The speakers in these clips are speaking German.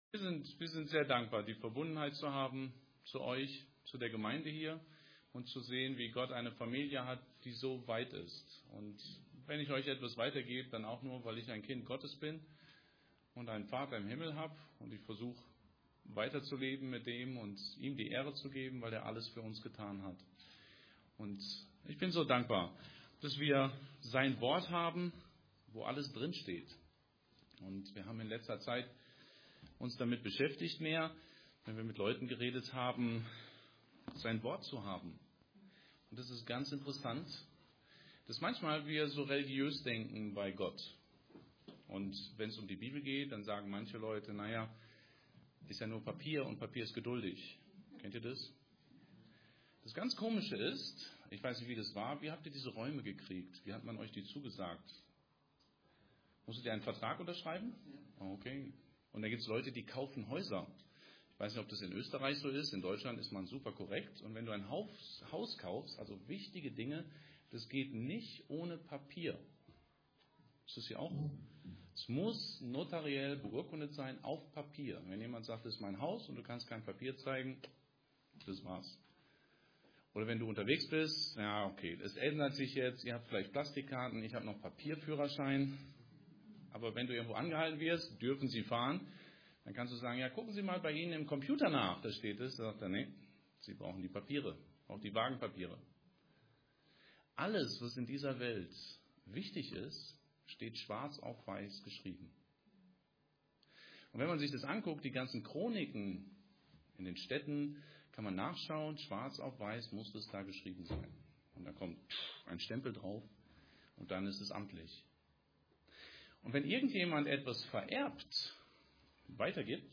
Wir sind sehr dankbar, die Verbundenheit zu haben zu euch, zu der Gemeinde hier und zu sehen, wie Gott eine Familie hat, die so weit ist. Und wenn ich euch etwas weitergebe, dann auch nur, weil ich ein Kind Gottes bin und einen Vater im Himmel habe und ich versuche weiterzuleben mit dem und ihm die Ehre zu geben, weil er alles für uns getan hat. Und ich bin so dankbar, dass wir sein Wort haben, wo alles drinsteht. Und wir haben in letzter Zeit uns damit beschäftigt mehr, wenn wir mit Leuten geredet haben, sein Wort zu haben. Und das ist ganz interessant, dass manchmal wir so religiös denken bei Gott. Und wenn es um die Bibel geht, dann sagen manche Leute, naja, ist ja nur Papier und Papier ist geduldig. Kennt ihr das? Das ganz Komische ist, ich weiß nicht, wie das war, wie habt ihr diese Räume gekriegt? Wie hat man euch die zugesagt? Musstet ihr einen Vertrag unterschreiben? Okay. Und da gibt es Leute, die kaufen Häuser. Ich weiß nicht, ob das in Österreich so ist. In Deutschland ist man super korrekt. Und wenn du ein Haus kaufst, also wichtige Dinge, das geht nicht ohne Papier. Ist das hier auch? Es muss notariell beurkundet sein auf Papier. Wenn jemand sagt, das ist mein Haus und du kannst kein Papier zeigen, das war's. Oder wenn du unterwegs bist, ja okay, es ändert sich jetzt, ihr habt vielleicht Plastikkarten, ich habe noch Papierführerschein. Aber wenn du irgendwo angehalten wirst, dürfen Sie fahren, dann kannst du sagen, ja, gucken Sie mal bei Ihnen im Computer nach, da steht es. Da sagt er, nee, Sie brauchen die Papiere, auch die Wagenpapiere. Alles, was in dieser Welt wichtig ist, steht schwarz auf weiß geschrieben. Und wenn man sich das anguckt, die ganzen Chroniken in den Städten, kann man nachschauen, schwarz auf weiß muss das da geschrieben sein. Und da kommt ein Stempel drauf und dann ist es amtlich. Und wenn irgendjemand etwas vererbt, weitergibt,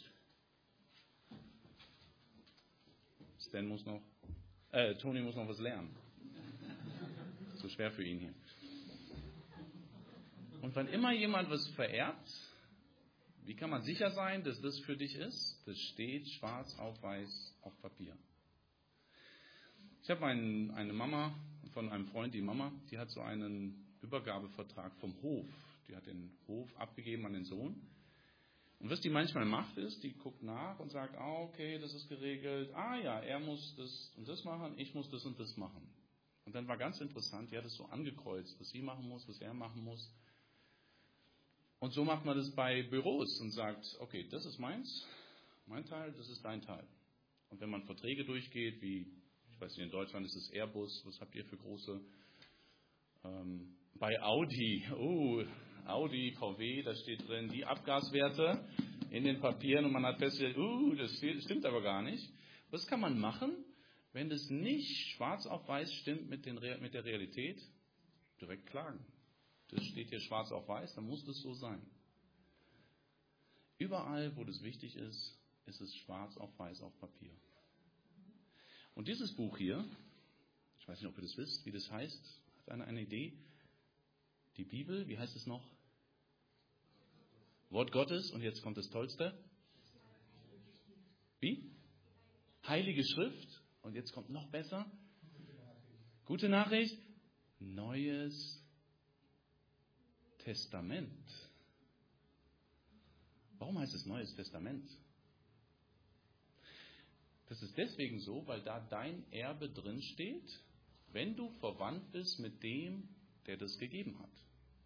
Tony muss noch was lernen. So schwer für ihn hier. Und wenn immer jemand was vererbt, wie kann man sicher sein, dass das für dich ist? Das steht schwarz auf weiß auf Papier. Ich habe eine Mama von einem Freund, die Mama, die hat so einen Übergabevertrag vom Hof. Die hat den Hof abgegeben an den Sohn. Und was die manchmal macht, ist, die guckt nach und sagt, okay, das ist geregelt. Ja, er muss das und das machen, ich muss das und das machen. Und dann war ganz interessant, die hat es so angekreuzt, was sie machen muss, was er machen muss. Und so macht man das bei Büros und sagt, okay, das ist meins, mein Teil, das ist dein Teil. Und wenn man Verträge durchgeht, wie, ich weiß nicht, in Deutschland ist es Airbus, was habt ihr für große? Bei Audi, VW, da steht drin, die Abgaswerte in den Papieren und man hat festgestellt, das stimmt aber gar nicht. Was kann man machen, wenn das nicht schwarz auf weiß stimmt mit der Realität? Direkt klagen. Das steht hier schwarz auf weiß, dann muss das so sein. Überall, wo das wichtig ist, ist es schwarz auf weiß auf Papier. Und dieses Buch hier, ich weiß nicht, ob ihr das wisst, wie das heißt, hat einer eine Idee? Die Bibel, wie heißt es noch? Wort Gottes, und jetzt kommt das Tollste. Wie? Heilige Schrift, und jetzt kommt noch besser. Gute Nachricht. Neues Testament. Warum heißt es Neues Testament? Das ist deswegen so, weil da dein Erbe drin steht, wenn du verwandt bist mit dem, der das gegeben hat.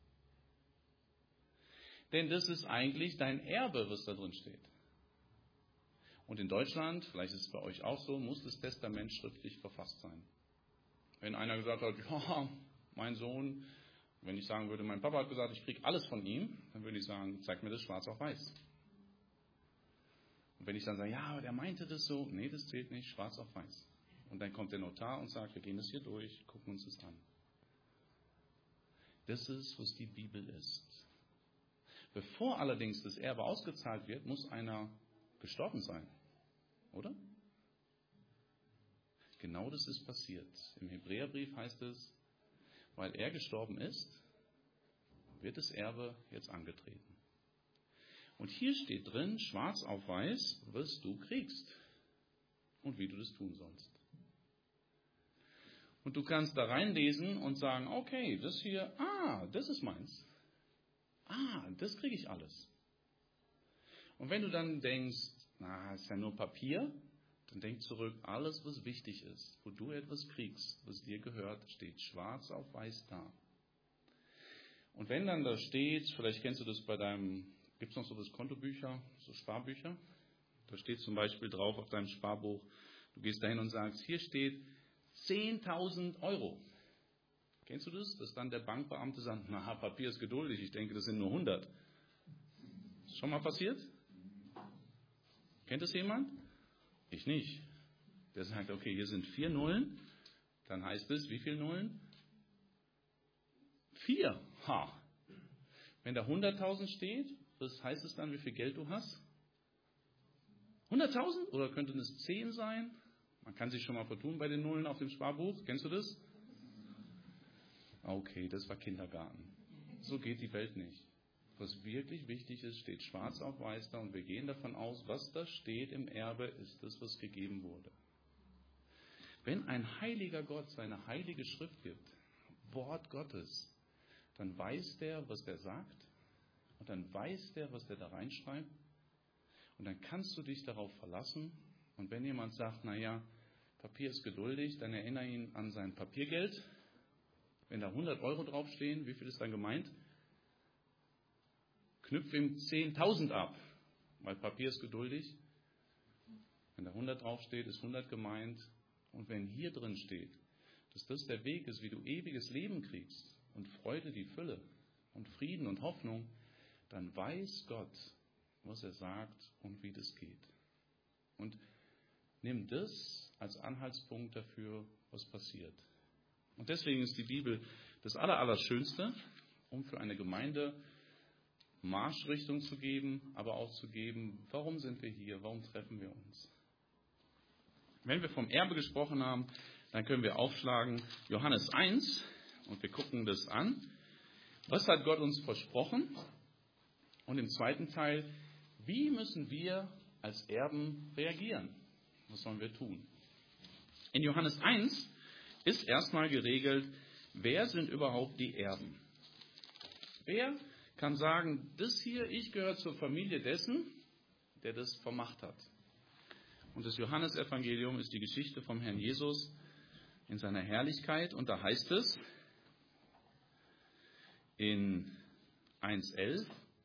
Denn das ist eigentlich dein Erbe, was da drin steht. Und in Deutschland, vielleicht ist es bei euch auch so, muss das Testament schriftlich verfasst sein. Wenn einer gesagt hat, ja, mein Sohn, wenn ich sagen würde, mein Papa hat gesagt, ich kriege alles von ihm, dann würde ich sagen, zeig mir das schwarz auf weiß. Und wenn ich dann sage, ja, aber der meinte das so, nee, das zählt nicht, schwarz auf weiß. Und dann kommt der Notar und sagt, wir gehen das hier durch, gucken uns das an. Das ist, was die Bibel ist. Bevor allerdings das Erbe ausgezahlt wird, muss einer gestorben sein. Oder? Genau das ist passiert. Im Hebräerbrief heißt es, weil er gestorben ist, wird das Erbe jetzt angetreten. Und hier steht drin, schwarz auf weiß, was du kriegst und wie du das tun sollst. Und du kannst da reinlesen und sagen, okay, das hier, das ist meins. Das kriege ich alles. Und wenn du dann denkst, na, ist ja nur Papier, dann denk zurück, alles, was wichtig ist, wo du etwas kriegst, was dir gehört, steht schwarz auf weiß da. Und wenn dann da steht, vielleicht kennst du das gibt es noch so das Kontobücher, so Sparbücher, da steht zum Beispiel drauf auf deinem Sparbuch, du gehst dahin und sagst, hier steht 10.000 Euro. Kennst du das? Dass dann der Bankbeamte sagt, na, Papier ist geduldig, ich denke, das sind nur 100. Ist schon mal passiert? Kennt das jemand? Ich nicht. Der sagt, okay, hier sind 4 Nullen, dann heißt es, wie viele Nullen? 4. Ha. Wenn da 100.000 steht, was heißt es dann, wie viel Geld du hast? 100.000? Oder könnten es 10 sein? Man kann sich schon mal vertun bei den Nullen auf dem Sparbuch. Kennst du das? Okay, das war Kindergarten. So geht die Welt nicht. Was wirklich wichtig ist, steht schwarz auf weiß da und wir gehen davon aus, was da steht im Erbe, ist das, was gegeben wurde. Wenn ein heiliger Gott seine heilige Schrift gibt, Wort Gottes, dann weiß der, was der sagt und dann weiß der, was der da reinschreibt und dann kannst du dich darauf verlassen und wenn jemand sagt, naja, Papier ist geduldig, dann erinnere ihn an sein Papiergeld. Wenn da 100 Euro draufstehen, wie viel ist dann gemeint? Knüpfe ihm 10.000 ab, weil Papier ist geduldig. Wenn da 100 draufsteht, ist 100 gemeint. Und wenn hier drin steht, dass das der Weg ist, wie du ewiges Leben kriegst und Freude, die Fülle und Frieden und Hoffnung, dann weiß Gott, was er sagt und wie das geht. Und nimm das als Anhaltspunkt dafür, was passiert. Und deswegen ist die Bibel das Allerschönste, um für eine Gemeinde Marschrichtung zu geben, aber auch zu geben, warum sind wir hier, warum treffen wir uns. Wenn wir vom Erbe gesprochen haben, dann können wir aufschlagen Johannes 1 und wir gucken das an. Was hat Gott uns versprochen? Und im zweiten Teil, wie müssen wir als Erben reagieren? Was sollen wir tun? In Johannes 1 ist erstmal geregelt, wer sind überhaupt die Erben? Wer kann sagen, das hier, ich gehöre zur Familie dessen, der das vermacht hat. Und das Johannesevangelium ist die Geschichte vom Herrn Jesus in seiner Herrlichkeit. Und da heißt es in 1,11,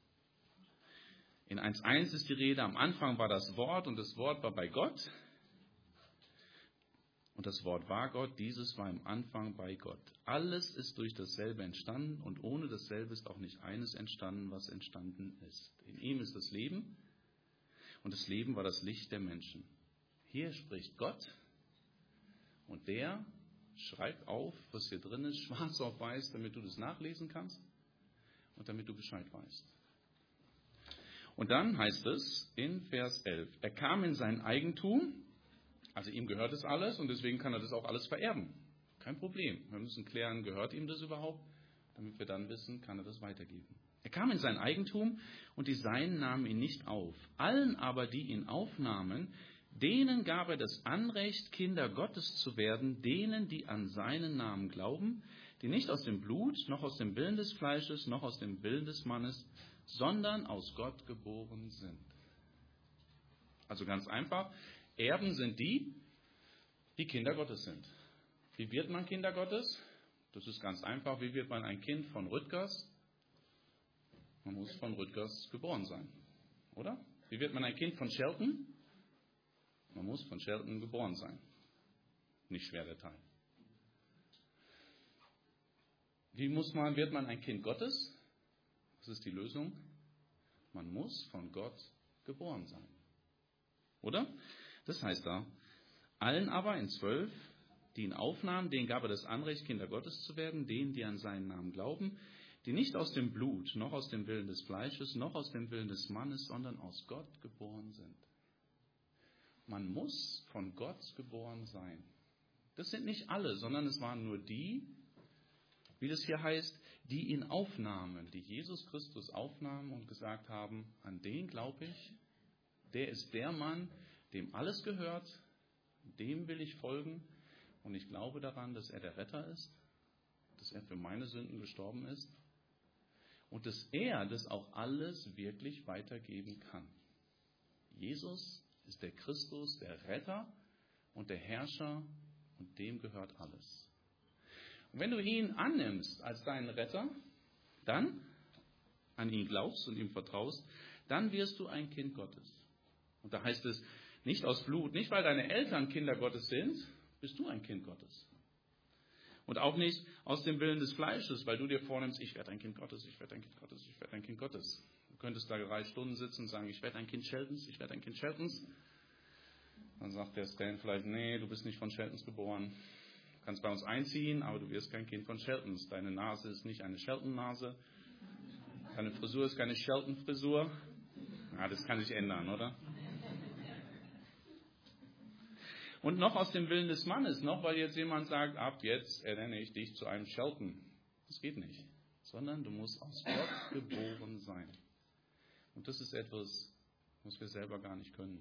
in 1,1 ist die Rede, am Anfang war das Wort und das Wort war bei Gott. Und das Wort war Gott, dieses war im Anfang bei Gott. Alles ist durch dasselbe entstanden und ohne dasselbe ist auch nicht eines entstanden, was entstanden ist. In ihm ist das Leben und das Leben war das Licht der Menschen. Hier spricht Gott und der schreibt auf, was hier drin ist, schwarz auf weiß, damit du das nachlesen kannst und damit du Bescheid weißt. Und dann heißt es in Vers 11, er kam in sein Eigentum, also ihm gehört es alles und deswegen kann er das auch alles vererben. Kein Problem. Wir müssen klären, gehört ihm das überhaupt? Damit wir dann wissen, kann er das weitergeben. Er kam in sein Eigentum und die Seinen nahmen ihn nicht auf. Allen aber, die ihn aufnahmen, denen gab er das Anrecht, Kinder Gottes zu werden, denen, die an seinen Namen glauben, die nicht aus dem Blut, noch aus dem Willen des Fleisches, noch aus dem Willen des Mannes, sondern aus Gott geboren sind. Also ganz einfach, Erben sind die Kinder Gottes sind. Wie wird man Kinder Gottes? Das ist ganz einfach. Wie wird man ein Kind von Rüttgers? Man muss von Rüttgers geboren sein, oder? Wie wird man ein Kind von Shelton? Man muss von Shelton geboren sein. Nicht schwer der Teil. Wird man ein Kind Gottes? Was ist die Lösung? Man muss von Gott geboren sein. Oder? Das heißt da, allen aber in 12, die ihn aufnahmen, denen gab er das Anrecht, Kinder Gottes zu werden, denen, die an seinen Namen glauben, die nicht aus dem Blut, noch aus dem Willen des Fleisches, noch aus dem Willen des Mannes, sondern aus Gott geboren sind. Man muss von Gott geboren sein. Das sind nicht alle, sondern es waren nur die, wie das hier heißt, die ihn aufnahmen, die Jesus Christus aufnahmen und gesagt haben, an den glaube ich, der ist der Mann, dem alles gehört, dem will ich folgen und ich glaube daran, dass er der Retter ist, dass er für meine Sünden gestorben ist und dass er das auch alles wirklich weitergeben kann. Jesus ist der Christus, der Retter und der Herrscher und dem gehört alles. Und wenn du ihn annimmst als deinen Retter, dann an ihn glaubst und ihm vertraust, dann wirst du ein Kind Gottes. Und da heißt es, nicht aus Blut, nicht weil deine Eltern Kinder Gottes sind, bist du ein Kind Gottes. Und auch nicht aus dem Willen des Fleisches, weil du dir vornimmst, ich werde ein Kind Gottes, ich werde ein Kind Gottes, ich werde ein Kind Gottes. Du könntest da 3 Stunden sitzen und sagen, ich werde ein Kind Sheltons, ich werde ein Kind Sheltons. Dann sagt der Stan vielleicht, nee, du bist nicht von Sheltons geboren. Du kannst bei uns einziehen, aber du wirst kein Kind von Sheltons. Deine Nase ist nicht eine Shelton-Nase. Deine Frisur ist keine Shelton-Frisur. Ja, das kann sich ändern, oder? Und noch aus dem Willen des Mannes, noch weil jetzt jemand sagt, ab jetzt ernenne ich dich zu einem Shelton. Das geht nicht, sondern du musst aus Gott geboren sein. Und das ist etwas, was wir selber gar nicht können.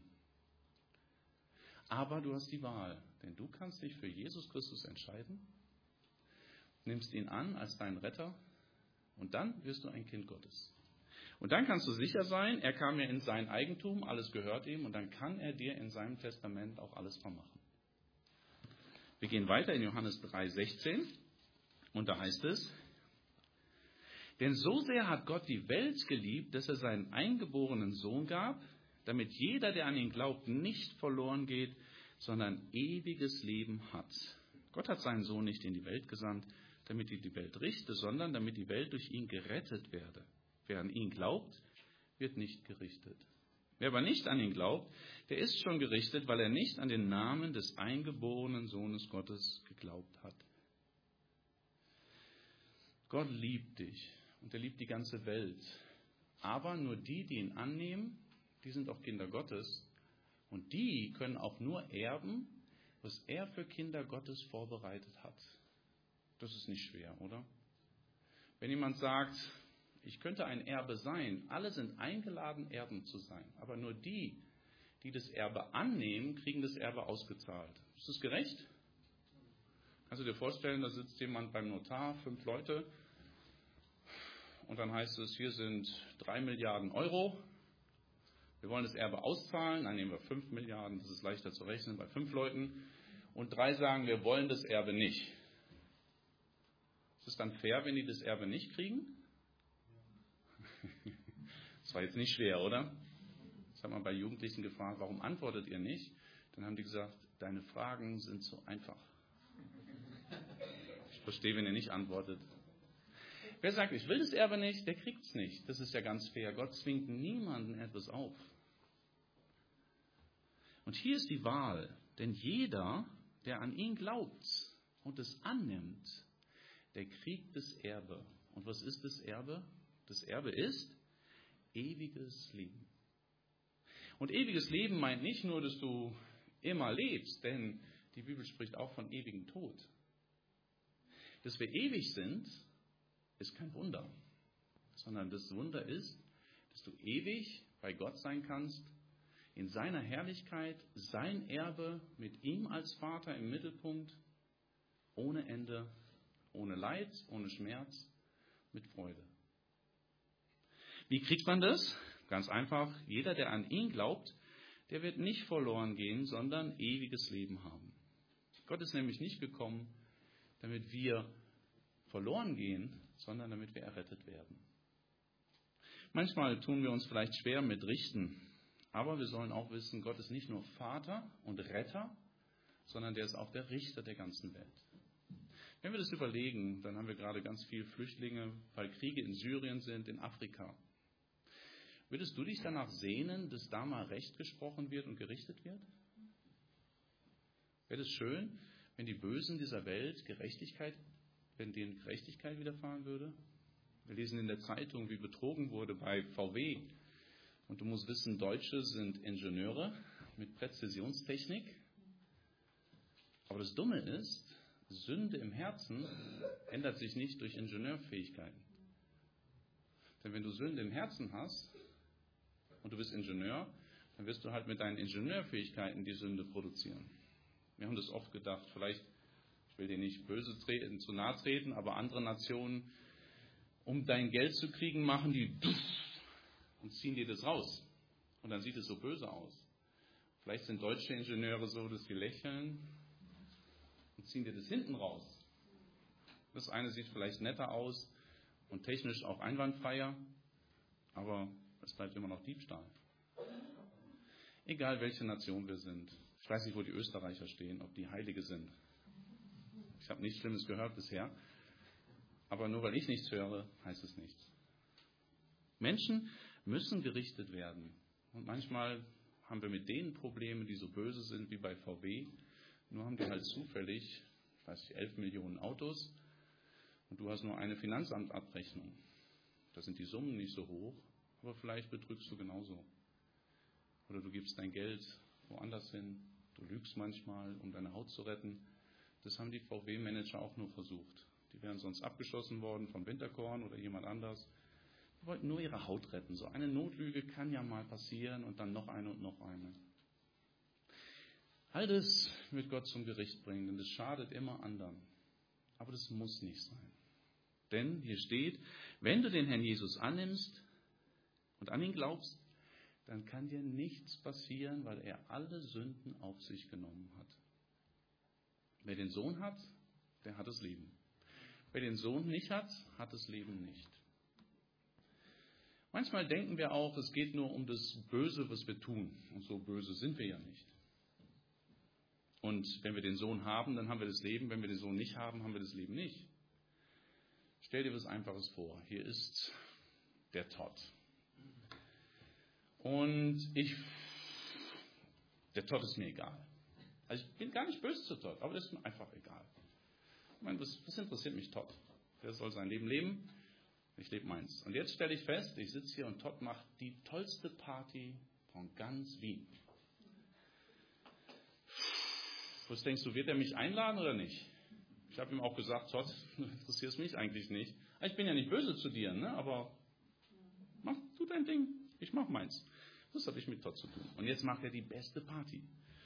Aber du hast die Wahl, denn du kannst dich für Jesus Christus entscheiden, nimmst ihn an als deinen Retter und dann wirst du ein Kind Gottes. Und dann kannst du sicher sein, er kam ja in sein Eigentum, alles gehört ihm und dann kann er dir in seinem Testament auch alles vermachen. Wir gehen weiter in Johannes 3,16 und da heißt es, denn so sehr hat Gott die Welt geliebt, dass er seinen eingeborenen Sohn gab, damit jeder, der an ihn glaubt, nicht verloren geht, sondern ewiges Leben hat. Gott hat seinen Sohn nicht in die Welt gesandt, damit er die Welt richte, sondern damit die Welt durch ihn gerettet werde. Wer an ihn glaubt, wird nicht gerichtet. Wer aber nicht an ihn glaubt, der ist schon gerichtet, weil er nicht an den Namen des eingeborenen Sohnes Gottes geglaubt hat. Gott liebt dich und er liebt die ganze Welt. Aber nur die, die ihn annehmen, die sind auch Kinder Gottes. Und die können auch nur erben, was er für Kinder Gottes vorbereitet hat. Das ist nicht schwer, oder? Wenn jemand sagt, ich könnte ein Erbe sein, alle sind eingeladen, Erben zu sein. Aber nur die, die das Erbe annehmen, kriegen das Erbe ausgezahlt. Ist das gerecht? Kannst du dir vorstellen, da sitzt jemand beim Notar, 5 Leute, und dann heißt es, hier sind 3 Milliarden Euro. Wir wollen das Erbe auszahlen, dann nehmen wir 5 Milliarden, das ist leichter zu rechnen bei 5 Leuten. Und 3 sagen, wir wollen das Erbe nicht. Ist es dann fair, wenn die das Erbe nicht kriegen? Das war jetzt nicht schwer, oder? Das hat man bei Jugendlichen gefragt, warum antwortet ihr nicht? Dann haben die gesagt, deine Fragen sind so einfach. Ich verstehe, wenn ihr nicht antwortet. Wer sagt, ich will das Erbe nicht, der kriegt es nicht. Das ist ja ganz fair. Gott zwingt niemanden etwas auf. Und hier ist die Wahl, denn jeder, der an ihn glaubt und es annimmt, der kriegt das Erbe. Und was ist das Erbe? Das Erbe ist ewiges Leben. Und ewiges Leben meint nicht nur, dass du immer lebst, denn die Bibel spricht auch von ewigem Tod. Dass wir ewig sind, ist kein Wunder, sondern das Wunder ist, dass du ewig bei Gott sein kannst, in seiner Herrlichkeit, sein Erbe mit ihm als Vater im Mittelpunkt, ohne Ende, ohne Leid, ohne Schmerz, mit Freude. Wie kriegt man das? Ganz einfach, jeder, der an ihn glaubt, der wird nicht verloren gehen, sondern ewiges Leben haben. Gott ist nämlich nicht gekommen, damit wir verloren gehen, sondern damit wir errettet werden. Manchmal tun wir uns vielleicht schwer mit Richten, aber wir sollen auch wissen, Gott ist nicht nur Vater und Retter, sondern der ist auch der Richter der ganzen Welt. Wenn wir das überlegen, dann haben wir gerade ganz viele Flüchtlinge, weil Kriege in Syrien sind, in Afrika. Würdest du dich danach sehnen, dass da mal Recht gesprochen wird und gerichtet wird? Wäre es schön, wenn die Bösen dieser Welt wenn denen Gerechtigkeit widerfahren würde? Wir lesen in der Zeitung, wie betrogen wurde bei VW. Und du musst wissen, Deutsche sind Ingenieure mit Präzisionstechnik. Aber das Dumme ist, Sünde im Herzen ändert sich nicht durch Ingenieurfähigkeiten. Denn wenn du Sünde im Herzen hast und du bist Ingenieur, dann wirst du halt mit deinen Ingenieurfähigkeiten die Sünde produzieren. Wir haben das oft gedacht, vielleicht, ich will dir nicht böse zu nahe treten, aber andere Nationen, um dein Geld zu kriegen, machen die und ziehen dir das raus. Und dann sieht es so böse aus. Vielleicht sind deutsche Ingenieure so, dass sie lächeln und ziehen dir das hinten raus. Das eine sieht vielleicht netter aus und technisch auch einwandfreier, aber es bleibt immer noch Diebstahl. Egal welche Nation wir sind. Ich weiß nicht, wo die Österreicher stehen, ob die Heilige sind. Ich habe nichts Schlimmes gehört bisher. Aber nur weil ich nichts höre, heißt es nichts. Menschen müssen gerichtet werden. Und manchmal haben wir mit denen Probleme, die so böse sind wie bei VW. Nur haben die halt zufällig, ich weiß nicht, 11 Millionen Autos und du hast nur eine Finanzamtabrechnung. Da sind die Summen nicht so hoch, aber vielleicht betrügst du genauso. Oder du gibst dein Geld woanders hin. Du lügst manchmal, um deine Haut zu retten. Das haben die VW-Manager auch nur versucht. Die wären sonst abgeschossen worden von Winterkorn oder jemand anders. Die wollten nur ihre Haut retten. So eine Notlüge kann ja mal passieren und dann noch eine und noch eine. All das wird Gott zum Gericht bringen, denn das schadet immer anderen. Aber das muss nicht sein. Denn hier steht, wenn du den Herrn Jesus annimmst und an ihn glaubst, dann kann dir nichts passieren, weil er alle Sünden auf sich genommen hat. Wer den Sohn hat, der hat das Leben. Wer den Sohn nicht hat, hat das Leben nicht. Manchmal denken wir auch, es geht nur um das Böse, was wir tun. Und so böse sind wir ja nicht. Und wenn wir den Sohn haben, dann haben wir das Leben. Wenn wir den Sohn nicht haben, haben wir das Leben nicht. Stell dir was Einfaches vor. Hier ist der Todd. Und der Todd ist mir egal. Also ich bin gar nicht böse zu Todd, aber das ist mir einfach egal. Ich meine, was interessiert mich Todd? Der soll sein Leben leben, ich lebe meins. Und jetzt stelle ich fest, ich sitze hier und Todd macht die tollste Party von ganz Wien. Was denkst du, wird er mich einladen oder nicht? Ich habe ihm auch gesagt, Todd, du interessierst mich eigentlich nicht. Ich bin ja nicht böse zu dir, ne? Aber mach du dein Ding, ich mach meins. Das hatte ich mit Todd zu tun. Und jetzt macht er die beste Party.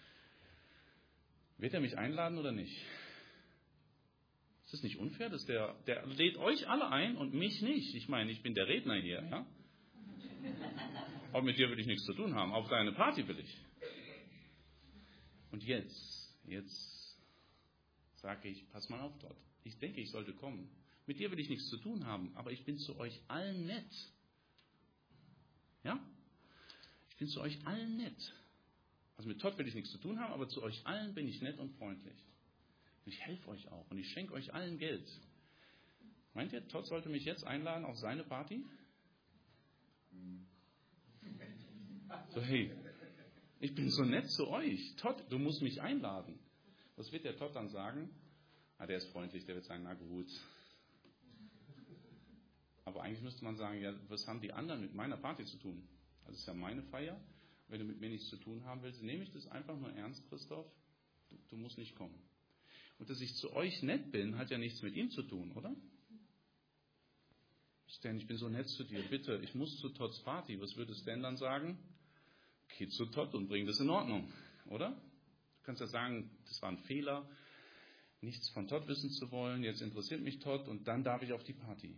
Wird er mich einladen oder nicht? Ist das nicht unfair, dass der lädt euch alle ein und mich nicht? Ich meine, ich bin der Redner hier, ja? Aber mit dir will ich nichts zu tun haben. Auf deine Party will ich. Und jetzt sage ich, pass mal auf dort. Ich denke, ich sollte kommen. Mit dir will ich nichts zu tun haben, aber ich bin zu euch allen nett. Ja? Ich bin zu euch allen nett. Also mit Todd will ich nichts zu tun haben, aber zu euch allen bin ich nett und freundlich. Und ich helfe euch auch und ich schenke euch allen Geld. Meint ihr, Todd sollte mich jetzt einladen auf seine Party? So, hey, ich bin so nett zu euch. Todd, du musst mich einladen. Was wird der Todd dann sagen? Der ist freundlich, der wird sagen, na gut. Aber eigentlich müsste man sagen, ja, was haben die anderen mit meiner Party zu tun? Das ist ja meine Feier. Wenn du mit mir nichts zu tun haben willst, nehme ich das einfach nur ernst, Christoph. Du musst nicht kommen. Und dass ich zu euch nett bin, hat ja nichts mit ihm zu tun, oder? Stan, ich bin so nett zu dir. Bitte, ich muss zu Todds Party. Was würdest Stan dann sagen? Geh zu Todd und bring das in Ordnung, oder? Du kannst ja sagen, das war ein Fehler, nichts von Todd wissen zu wollen. Jetzt interessiert mich Todd und dann darf ich auf die Party.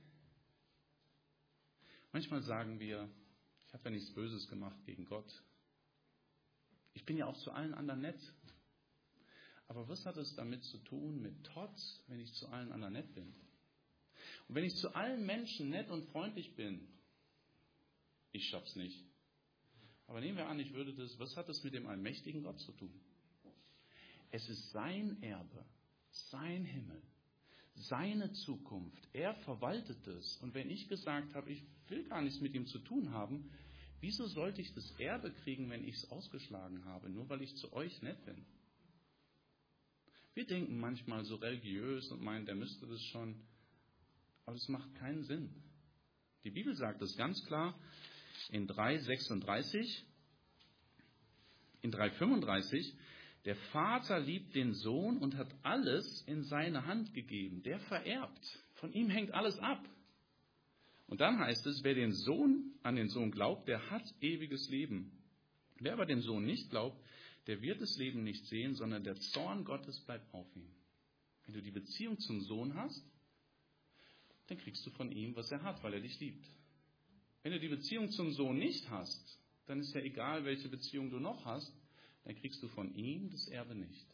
Manchmal sagen wir, ich habe ja nichts Böses gemacht gegen Gott. Ich bin ja auch zu allen anderen nett. Aber was hat es damit zu tun mit Todd, wenn ich zu allen anderen nett bin? Und wenn ich zu allen Menschen nett und freundlich bin, ich schaff's nicht. Aber nehmen wir an, ich würde das, was hat es mit dem allmächtigen Gott zu tun? Es ist sein Erbe, sein Himmel, seine Zukunft. Er verwaltet es. Und wenn ich gesagt habe, ich will gar nichts mit ihm zu tun haben, wieso sollte ich das Erbe kriegen, wenn ich es ausgeschlagen habe, nur weil ich zu euch nett bin? Wir denken manchmal so religiös und meinen, der müsste das schon, aber es macht keinen Sinn. Die Bibel sagt es ganz klar in 3,36, in 3,35, der Vater liebt den Sohn und hat alles in seine Hand gegeben. Der vererbt. Von ihm hängt alles ab. Und dann heißt es, wer an den Sohn glaubt, der hat ewiges Leben. Wer aber den Sohn nicht glaubt, der wird das Leben nicht sehen, sondern der Zorn Gottes bleibt auf ihm. Wenn du die Beziehung zum Sohn hast, dann kriegst du von ihm, was er hat, weil er dich liebt. Wenn du die Beziehung zum Sohn nicht hast, dann ist ja egal, welche Beziehung du noch hast, dann kriegst du von ihm das Erbe nicht.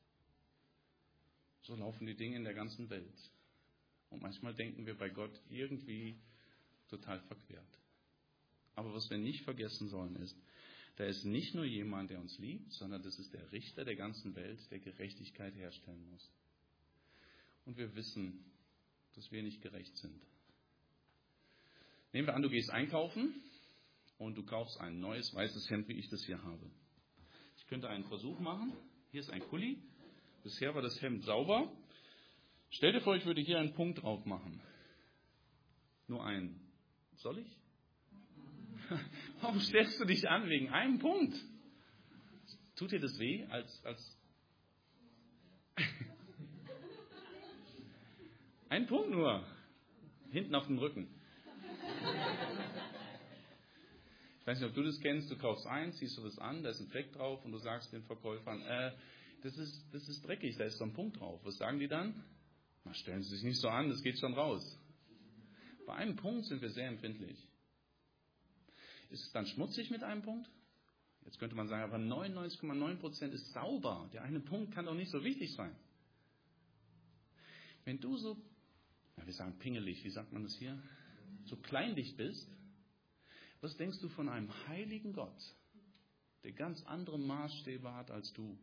So laufen die Dinge in der ganzen Welt. Und manchmal denken wir bei Gott irgendwie total verquert. Aber was wir nicht vergessen sollen ist, da ist nicht nur jemand, der uns liebt, sondern das ist der Richter der ganzen Welt, der Gerechtigkeit herstellen muss. Und wir wissen, dass wir nicht gerecht sind. Nehmen wir an, du gehst einkaufen und du kaufst ein neues weißes Hemd, wie ich das hier habe. Ich könnte einen Versuch machen. Hier ist ein Kuli. Bisher war das Hemd sauber. Stell dir vor, ich würde hier einen Punkt drauf machen. Nur einen. Soll ich? Warum stellst du dich an wegen einem Punkt? Tut dir das weh? Ein Punkt nur. Hinten auf dem Rücken. Ich weiß nicht, ob du das kennst. Du kaufst eins, siehst du das an, da ist ein Fleck drauf und du sagst den Verkäufern, das ist dreckig, da ist so ein Punkt drauf. Was sagen die dann? Na, stellen Sie sich nicht so an, das geht schon raus. Bei einem Punkt sind wir sehr empfindlich. Ist es dann schmutzig mit einem Punkt? Jetzt könnte man sagen, aber 99,9% ist sauber. Der eine Punkt kann doch nicht so wichtig sein. Wenn du so, wir sagen pingelig, wie sagt man das hier? So kleinlich bist, was denkst du von einem heiligen Gott, der ganz andere Maßstäbe hat als du?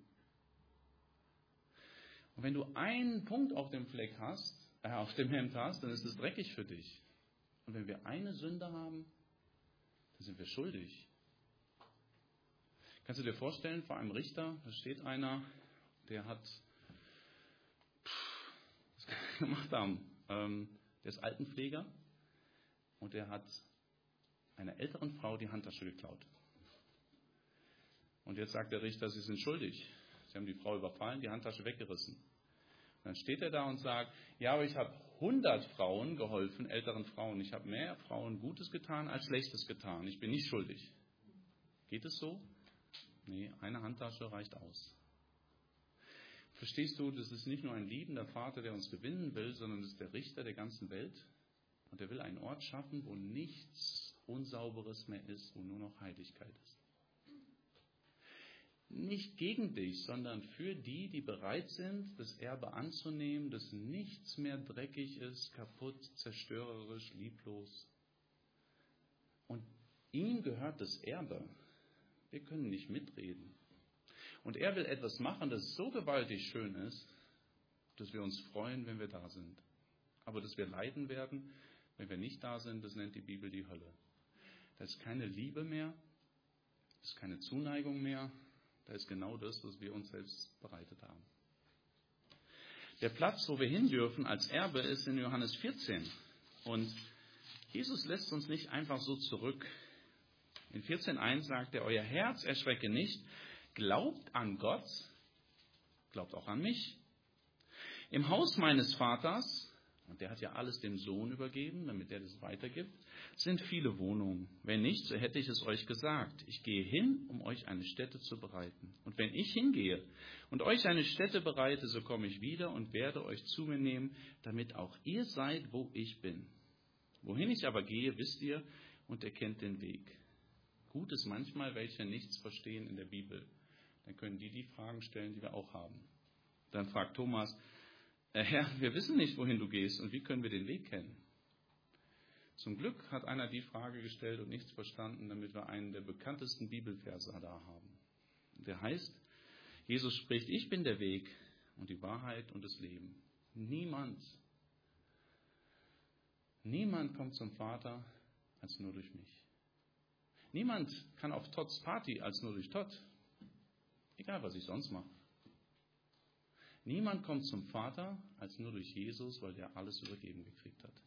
Und wenn du einen Punkt auf dem Fleck hast, auf dem Hemd hast, dann ist es dreckig für dich. Und wenn wir eine Sünde haben, dann sind wir schuldig. Kannst du dir vorstellen, vor einem Richter, da steht einer, der hat, was kann er gemacht haben? Der ist Altenpfleger und der hat einer älteren Frau die Handtasche geklaut. Und jetzt sagt der Richter, sie sind schuldig. Sie haben die Frau überfallen, die Handtasche weggerissen. Und dann steht er da und sagt, ja, aber ich habe 100 Frauen geholfen, älteren Frauen. Ich habe mehr Frauen Gutes getan als Schlechtes getan. Ich bin nicht schuldig. Geht es so? Nee, eine Handtasche reicht aus. Verstehst du, das ist nicht nur ein liebender Vater, der uns gewinnen will, sondern das ist der Richter der ganzen Welt. Und er will einen Ort schaffen, wo nichts Unsauberes mehr ist, wo nur noch Heiligkeit ist. Nicht gegen dich, sondern für die, die bereit sind, das Erbe anzunehmen, dass nichts mehr dreckig ist, kaputt, zerstörerisch, lieblos. Und ihm gehört das Erbe. Wir können nicht mitreden. Und er will etwas machen, das so gewaltig schön ist, dass wir uns freuen, wenn wir da sind. Aber dass wir leiden werden, wenn wir nicht da sind, das nennt die Bibel die Hölle. Da ist keine Liebe mehr, da ist keine Zuneigung mehr, da ist genau das, was wir uns selbst bereitet haben. Der Platz, wo wir hin dürfen als Erbe, ist in Johannes 14. Und Jesus lässt uns nicht einfach so zurück. In 14,1 sagt er, euer Herz erschrecke nicht, glaubt an Gott, glaubt auch an mich. Im Haus meines Vaters, und der hat ja alles dem Sohn übergeben, damit er das weitergibt, sind viele Wohnungen. Wenn nicht, so hätte ich es euch gesagt. Ich gehe hin, um euch eine Stätte zu bereiten. Und wenn ich hingehe und euch eine Stätte bereite, so komme ich wieder und werde euch zu mir nehmen, damit auch ihr seid, wo ich bin. Wohin ich aber gehe, wisst ihr und erkennt den Weg. Gut ist manchmal, welche nichts verstehen in der Bibel. Dann können die Fragen stellen, die wir auch haben. Dann fragt Thomas, Herr, wir wissen nicht, wohin du gehst und wie können wir den Weg kennen? Zum Glück hat einer die Frage gestellt und nichts verstanden, damit wir einen der bekanntesten Bibelverse da haben. Der heißt, Jesus spricht, ich bin der Weg und die Wahrheit und das Leben. Niemand kommt zum Vater als nur durch mich. Niemand kann auf Todds Party als nur durch Todd. Egal, was ich sonst mache. Niemand kommt zum Vater als nur durch Jesus, weil der alles übergeben gekriegt hat.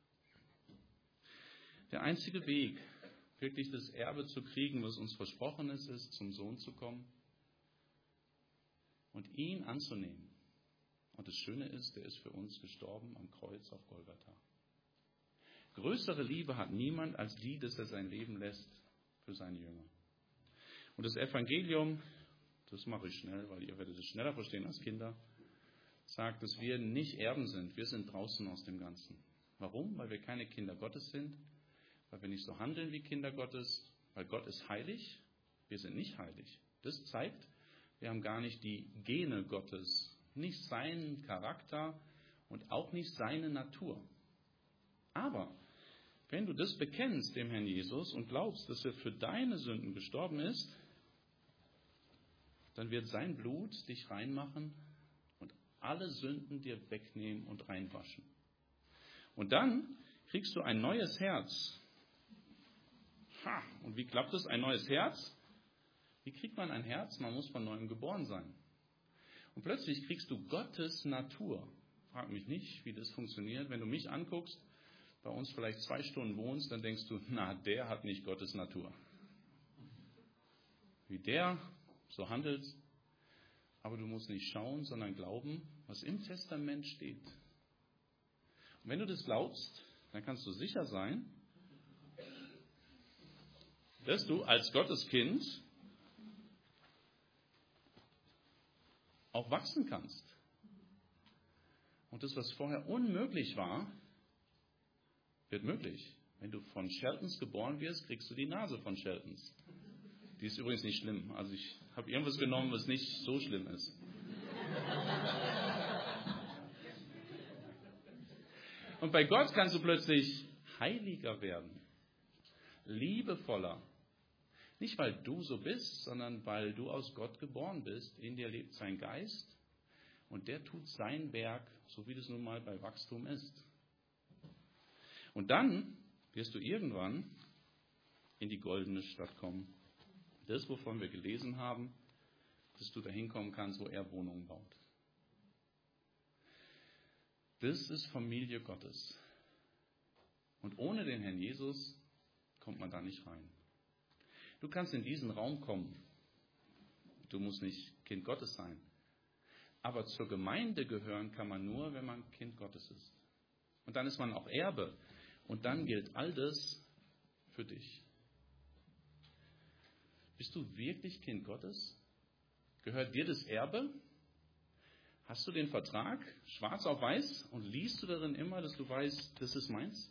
Der einzige Weg, wirklich das Erbe zu kriegen, was uns versprochen ist, zum Sohn zu kommen und ihn anzunehmen. Und das Schöne ist, der ist für uns gestorben am Kreuz auf Golgatha. Größere Liebe hat niemand als die, dass er sein Leben lässt für seine Jünger. Und das Evangelium, das mache ich schnell, weil ihr werdet es schneller verstehen als Kinder, sagt, dass wir nicht Erben sind. Wir sind draußen aus dem Ganzen. Warum? Weil wir keine Kinder Gottes sind, weil wir nicht so handeln wie Kinder Gottes, weil Gott ist heilig, wir sind nicht heilig. Das zeigt, wir haben gar nicht die Gene Gottes, nicht seinen Charakter und auch nicht seine Natur. Aber wenn du das bekennst dem Herrn Jesus und glaubst, dass er für deine Sünden gestorben ist, dann wird sein Blut dich reinmachen und alle Sünden dir wegnehmen und reinwaschen. Und dann kriegst du ein neues Herz. Und wie klappt es, ein neues Herz? Wie kriegt man ein Herz? Man muss von neuem geboren sein. Und plötzlich kriegst du Gottes Natur. Frag mich nicht, wie das funktioniert. Wenn du mich anguckst, bei uns vielleicht 2 Stunden wohnst, dann denkst du, na, der hat nicht Gottes Natur. Wie der so handelt. Aber du musst nicht schauen, sondern glauben, was im Testament steht. Und wenn du das glaubst, dann kannst du sicher sein, dass du als Gotteskind auch wachsen kannst. Und das, was vorher unmöglich war, wird möglich. Wenn du von Sheltons geboren wirst, kriegst du die Nase von Sheltons. Die ist übrigens nicht schlimm. Also ich habe irgendwas genommen, was nicht so schlimm ist. Und bei Gott kannst du plötzlich heiliger werden, liebevoller. Nicht, weil du so bist, sondern weil du aus Gott geboren bist. In dir lebt sein Geist und der tut sein Werk, so wie das nun mal bei Wachstum ist. Und dann wirst du irgendwann in die goldene Stadt kommen. Das, wovon wir gelesen haben, dass du dahin kommen kannst, wo er Wohnungen baut. Das ist Familie Gottes. Und ohne den Herrn Jesus kommt man da nicht rein. Du kannst in diesen Raum kommen. Du musst nicht Kind Gottes sein. Aber zur Gemeinde gehören kann man nur, wenn man Kind Gottes ist. Und dann ist man auch Erbe. Und dann gilt all das für dich. Bist du wirklich Kind Gottes? Gehört dir das Erbe? Hast du den Vertrag schwarz auf weiß und liest du darin immer, dass du weißt, das ist meins?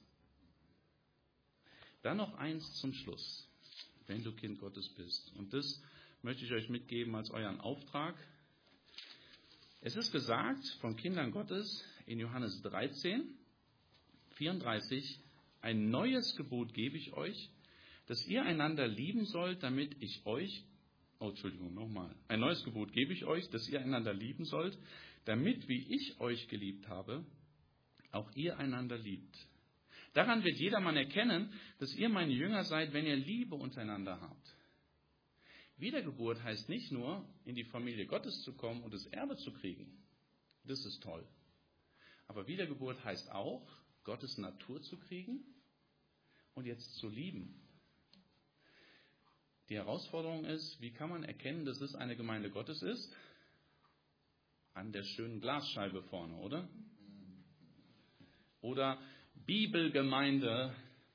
Dann noch eins zum Schluss, wenn du Kind Gottes bist. Und das möchte ich euch mitgeben als euren Auftrag. Es ist gesagt von Kindern Gottes in Johannes 13, 34, ein neues Gebot gebe ich euch, dass ihr einander lieben sollt, damit ich euch, ein neues Gebot gebe ich euch, dass ihr einander lieben sollt, damit, wie ich euch geliebt habe, auch ihr einander liebt. Daran wird jedermann erkennen, dass ihr meine Jünger seid, wenn ihr Liebe untereinander habt. Wiedergeburt heißt nicht nur, in die Familie Gottes zu kommen und das Erbe zu kriegen. Das ist toll. Aber Wiedergeburt heißt auch, Gottes Natur zu kriegen und jetzt zu lieben. Die Herausforderung ist, wie kann man erkennen, dass es eine Gemeinde Gottes ist? An der schönen Glasscheibe vorne, oder? Oder Bibelgemeinde?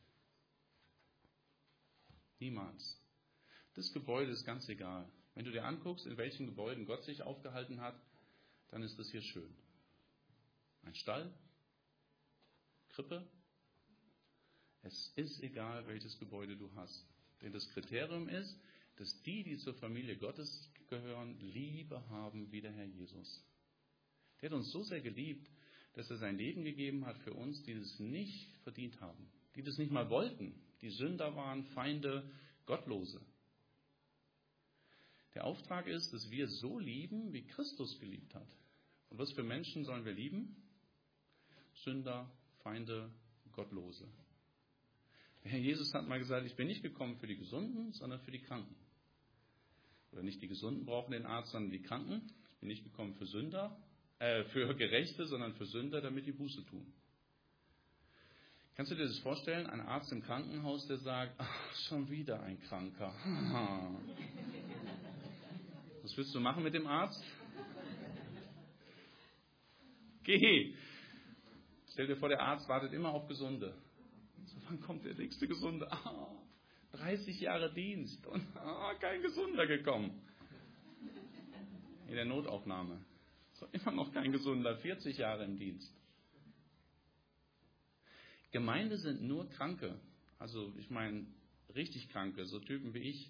Niemals. Das Gebäude ist ganz egal. Wenn du dir anguckst, in welchen Gebäuden Gott sich aufgehalten hat, dann ist das hier schön. Ein Stall, Krippe. Es ist egal, welches Gebäude du hast. Denn das Kriterium ist, dass die zur Familie Gottes gehören, Liebe haben wie der Herr Jesus. Der hat uns so sehr geliebt, dass er sein Leben gegeben hat für uns, die es nicht verdient haben, die das nicht mal wollten, die Sünder waren, Feinde, Gottlose. Der Auftrag ist, dass wir so lieben, wie Christus geliebt hat. Und was für Menschen sollen wir lieben? Sünder, Feinde, Gottlose. Der Herr Jesus hat mal gesagt, ich bin nicht gekommen für die Gesunden, sondern für die Kranken. Oder nicht die Gesunden brauchen den Arzt, sondern die Kranken. Ich bin nicht gekommen für für Gerechte, sondern für Sünder, damit die Buße tun. Kannst du dir das vorstellen? Ein Arzt im Krankenhaus, der sagt, ach, schon wieder ein Kranker. Was willst du machen mit dem Arzt? Geh. Stell dir vor, der Arzt wartet immer auf Gesunde. So, wann kommt der nächste Gesunde? 30 Jahre Dienst und kein Gesunder gekommen. In der Notaufnahme. So, immer noch kein Gesunder, 40 Jahre im Dienst. Gemeinde sind nur Kranke. Also ich meine, richtig Kranke, so Typen wie ich,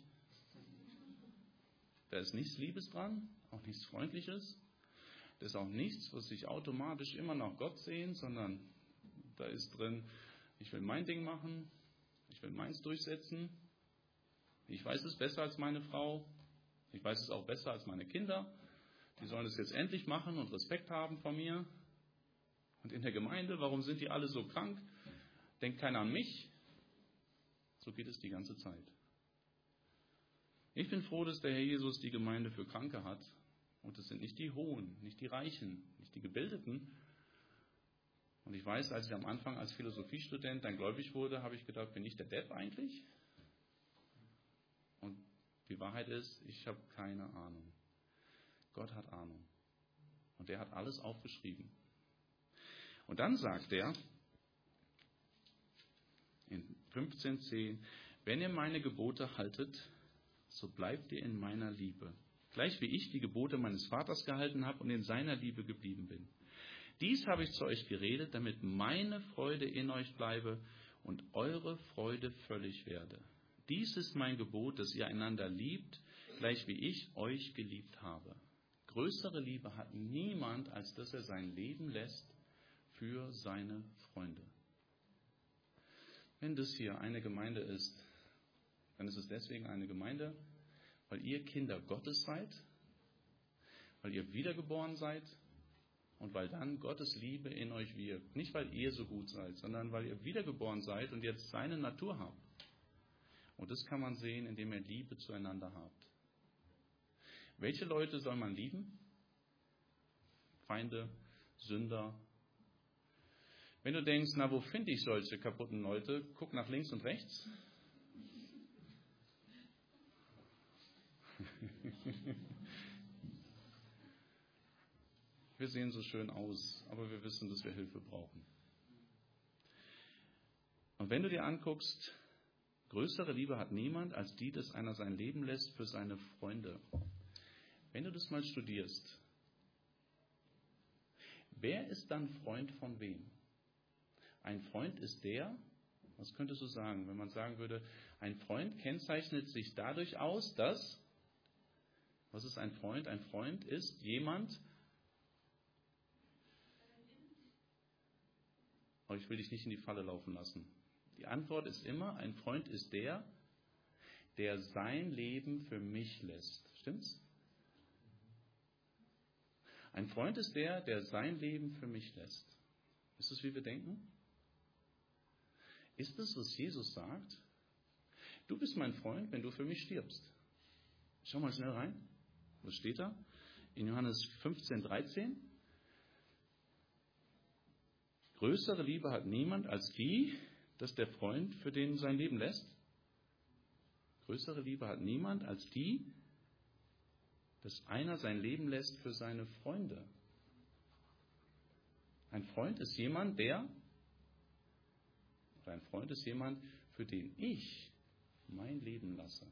da ist nichts Liebes dran, auch nichts Freundliches. Das ist auch nichts, was sich automatisch immer nach Gott sehen, sondern da ist drin, ich will mein Ding machen, ich will meins durchsetzen. Ich weiß es besser als meine Frau, ich weiß es auch besser als meine Kinder. Die sollen es jetzt endlich machen und Respekt haben vor mir. Und in der Gemeinde, warum sind die alle so krank? Denkt keiner an mich? So geht es die ganze Zeit. Ich bin froh, dass der Herr Jesus die Gemeinde für Kranke hat. Und es sind nicht die Hohen, nicht die Reichen, nicht die Gebildeten. Und ich weiß, als ich am Anfang als Philosophiestudent dann gläubig wurde, habe ich gedacht, bin ich der Depp eigentlich? Und die Wahrheit ist, ich habe keine Ahnung. Gott hat Ahnung. Und er hat alles aufgeschrieben. Und dann sagt er in 15,10, wenn ihr meine Gebote haltet, so bleibt ihr in meiner Liebe. Gleich wie ich die Gebote meines Vaters gehalten habe und in seiner Liebe geblieben bin. Dies habe ich zu euch geredet, damit meine Freude in euch bleibe und eure Freude völlig werde. Dies ist mein Gebot, dass ihr einander liebt, gleich wie ich euch geliebt habe. Größere Liebe hat niemand, als dass er sein Leben lässt für seine Freunde. Wenn das hier eine Gemeinde ist, dann ist es deswegen eine Gemeinde, weil ihr Kinder Gottes seid, weil ihr wiedergeboren seid und weil dann Gottes Liebe in euch wirkt. Nicht, weil ihr so gut seid, sondern weil ihr wiedergeboren seid und jetzt seine Natur habt. Und das kann man sehen, indem ihr Liebe zueinander habt. Welche Leute soll man lieben? Feinde, Sünder. Wenn du denkst, na, wo finde ich solche kaputten Leute? Guck nach links und rechts. Wir sehen so schön aus, aber wir wissen, dass wir Hilfe brauchen. Und wenn du dir anguckst, größere Liebe hat niemand, als die, dass einer sein Leben lässt für seine Freunde. Wenn du das mal studierst, wer ist dann Freund von wem? Ein Freund ist der, was könntest du sagen, wenn man sagen würde, ein Freund kennzeichnet sich dadurch aus, dass, was ist ein Freund? Ein Freund ist jemand, aber ich will dich nicht in die Falle laufen lassen. Die Antwort ist immer, ein Freund ist der, der sein Leben für mich lässt. Stimmt's? Ein Freund ist der, der sein Leben für mich lässt. Ist es, wie wir denken? Ist es, was Jesus sagt? Du bist mein Freund, wenn du für mich stirbst. Schau mal schnell rein. Was steht da? In Johannes 15,13. Größere Liebe hat niemand als die, dass der Freund für den sein Leben lässt. Größere Liebe hat niemand als die, dass einer sein Leben lässt für seine Freunde. Ein Freund ist jemand, für den ich mein Leben lasse.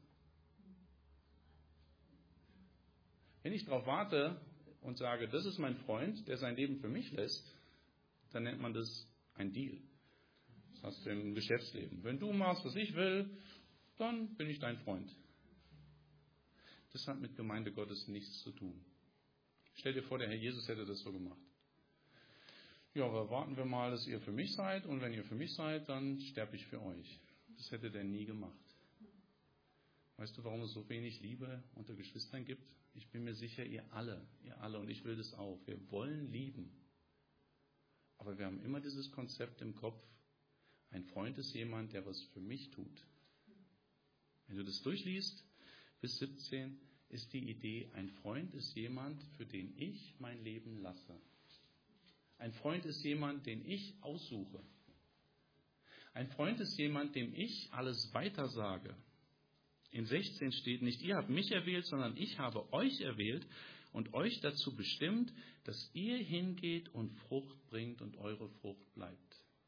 Wenn ich darauf warte und sage, das ist mein Freund, der sein Leben für mich lässt, dann nennt man das ein Deal. Das hast du im Geschäftsleben. Wenn du machst, was ich will, dann bin ich dein Freund. Das hat mit Gemeinde Gottes nichts zu tun. Stell dir vor, der Herr Jesus hätte das so gemacht. Ja, aber warten wir mal, dass ihr für mich seid, und wenn ihr für mich seid, dann sterbe ich für euch. Das hätte der nie gemacht. Weißt du, warum es so wenig Liebe unter Geschwistern gibt? Ich bin mir sicher, ihr alle, und ich will das auch. Wir wollen lieben. Aber wir haben immer dieses Konzept im Kopf, ein Freund ist jemand, der was für mich tut. Wenn du das durchliest, bis 17, ist die Idee, ein Freund ist jemand, für den ich mein Leben lasse. Ein Freund ist jemand, den ich aussuche. Ein Freund ist jemand, dem ich alles weitersage. In 16 steht nicht, ihr habt mich erwählt, sondern ich habe euch erwählt und euch dazu bestimmt, dass ihr hingeht und Frucht bringt und eure Frucht bleibt.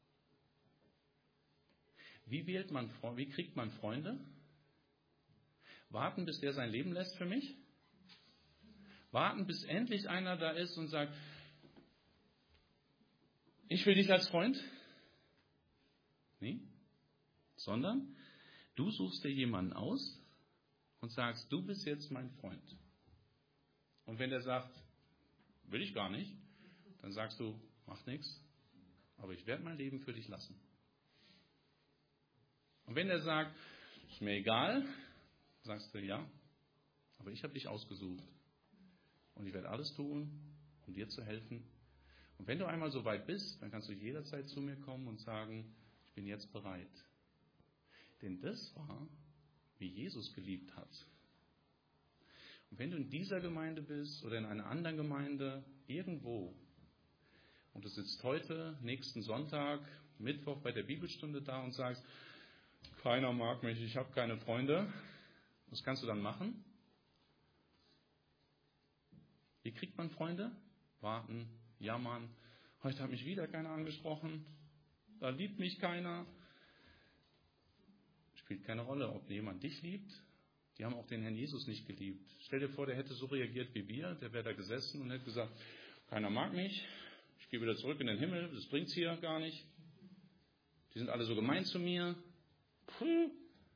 Wie kriegt man Freunde? Warten, bis der sein Leben lässt für mich? Warten, bis endlich einer da ist und sagt, ich will dich als Freund? Nee. Sondern Du suchst dir jemanden aus und sagst, du bist jetzt mein Freund. Und wenn der sagt, will ich gar nicht, dann sagst du, macht nichts, aber ich werde mein Leben für dich lassen. Und wenn der sagt, ist mir egal, sagst du, ja, aber ich habe dich ausgesucht. Und ich werde alles tun, um dir zu helfen. Und wenn du einmal so weit bist, dann kannst du jederzeit zu mir kommen und sagen, ich bin jetzt bereit. Denn das war, wie Jesus geliebt hat. Und wenn du in dieser Gemeinde bist oder in einer anderen Gemeinde, irgendwo, und du sitzt heute, nächsten Sonntag, Mittwoch bei der Bibelstunde da und sagst, keiner mag mich, ich habe keine Freunde, was kannst du dann machen? Wie kriegt man Freunde? Warten, jammern. Heute hat mich wieder keiner angesprochen. Da liebt mich keiner. Spielt keine Rolle, ob jemand dich liebt. Die haben auch den Herrn Jesus nicht geliebt. Stell dir vor, der hätte so reagiert wie wir. Der wäre da gesessen und hätte gesagt, keiner mag mich. Ich gehe wieder zurück in den Himmel. Das bringt's hier gar nicht. Die sind alle so gemein zu mir. Puh.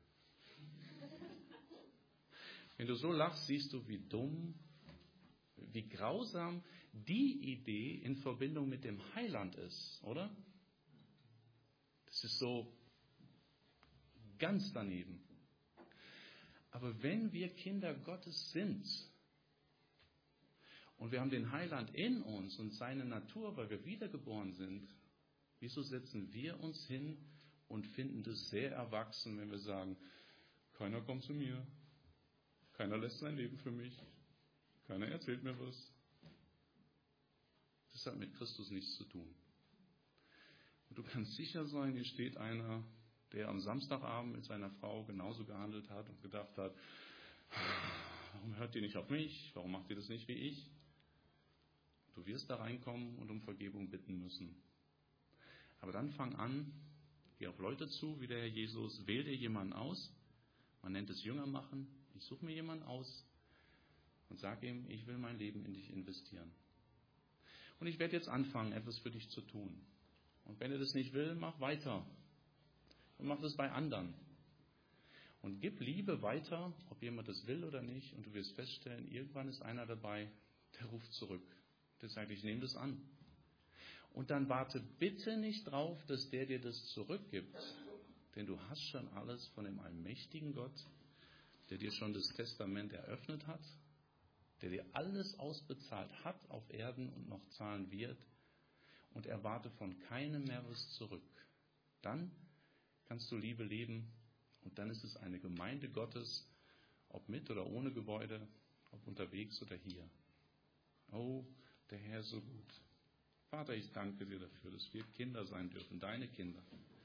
Wenn du so lachst, siehst du, wie dumm, wie grausam die Idee in Verbindung mit dem Heiland ist, oder? Das ist so ganz daneben. Aber wenn wir Kinder Gottes sind und wir haben den Heiland in uns und seine Natur, weil wir wiedergeboren sind, wieso setzen wir uns hin und finden das sehr erwachsen, wenn wir sagen, keiner kommt zu mir, keiner lässt sein Leben für mich, keiner erzählt mir was. Das hat mit Christus nichts zu tun. Und du kannst sicher sein, hier steht einer, der am Samstagabend mit seiner Frau genauso gehandelt hat und gedacht hat, warum hört ihr nicht auf mich? Warum macht ihr das nicht wie ich? Du wirst da reinkommen und um Vergebung bitten müssen. Aber dann fang an, geh auf Leute zu, wie der Herr Jesus, wähl dir jemanden aus. Man nennt es Jünger machen. Ich suche mir jemanden aus und sage ihm, ich will mein Leben in dich investieren. Und ich werde jetzt anfangen, etwas für dich zu tun. Und wenn er das nicht will, mach weiter. Und mach das bei anderen. Und gib Liebe weiter, ob jemand das will oder nicht. Und du wirst feststellen, irgendwann ist einer dabei, der ruft zurück. Der sagt, ich nehme das an. Und dann warte bitte nicht drauf, dass der dir das zurückgibt. Denn du hast schon alles von dem allmächtigen Gott, der dir schon das Testament eröffnet hat, der dir alles ausbezahlt hat auf Erden und noch zahlen wird. Und erwarte von keinem mehr was zurück. Dann kannst du Liebe leben und dann ist es eine Gemeinde Gottes, ob mit oder ohne Gebäude, ob unterwegs oder hier. Oh, der Herr ist so gut. Vater, ich danke dir dafür, dass wir Kinder sein dürfen, deine Kinder.